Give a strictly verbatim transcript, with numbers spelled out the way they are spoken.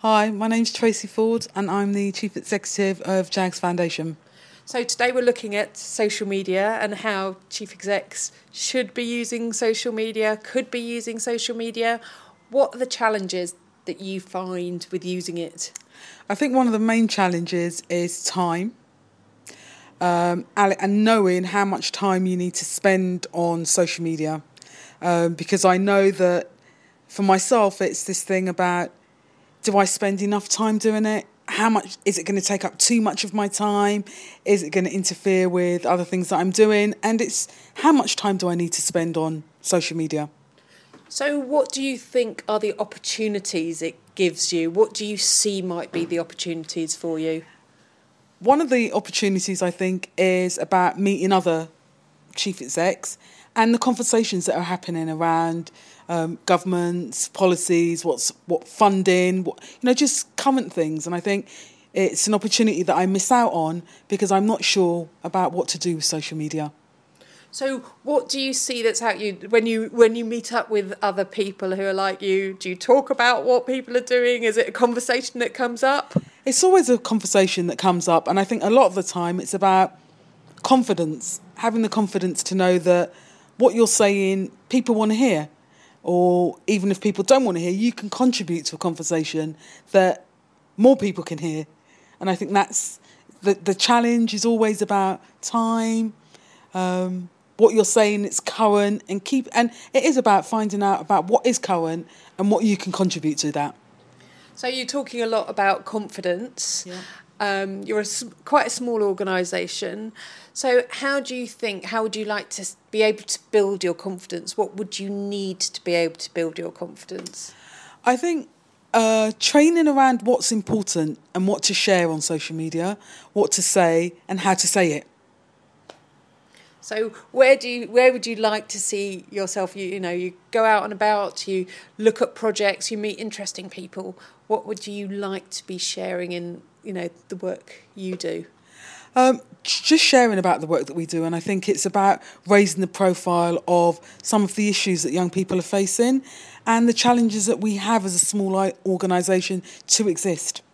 Hi, my name's Tracy Ford and I'm the Chief Executive of JAGS Foundation. So today we're looking at social media and how chief execs should be using social media, could be using social media. What are the challenges that you find with using it? I think one of the main challenges is time um, and knowing how much time you need to spend on social media. Um, because I know that for myself it's this thing about, do I spend enough time doing it? How much is it going to take up too much of my time? Is it going to interfere with other things that I'm doing? And it's how much time do I need to spend on social media? So what do you think are the opportunities it gives you? What do you see might be the opportunities for you? One of the opportunities, I think, is about meeting other chief execs and the conversations that are happening around um, governments, policies, what's what funding, what, you know, just current things. And I think it's an opportunity that I miss out on because I'm not sure about what to do with social media. So what do you see that's out you when you when you meet up with other people who are like you? Do you talk about what people are doing? Is it a conversation that comes up? It's always a conversation that comes up, and I think a lot of the time it's about confidence, having the confidence to know that what you're saying people want to hear, or even if people don't want to hear, you can contribute to a conversation that more people can hear. And I think that's the the challenge is always about time. Um, what you're saying, it's current, and keep and it is about finding out about what is current and what you can contribute to that. So you're talking a lot about confidence. Yeah. Um, you're a, quite a small organisation. So how do you think, how would you like to be able to build your confidence? What would you need to be able to build your confidence? I think uh, training around what's important and what to share on social media, what to say and how to say it. So where do you, where would you like to see yourself? You, you know, you go out and about, you look at projects, you meet interesting people. What would you like to be sharing in, you know, the work you do? Um, just sharing about the work that we do, and I think it's about raising the profile of some of the issues that young people are facing and the challenges that we have as a small organisation to exist.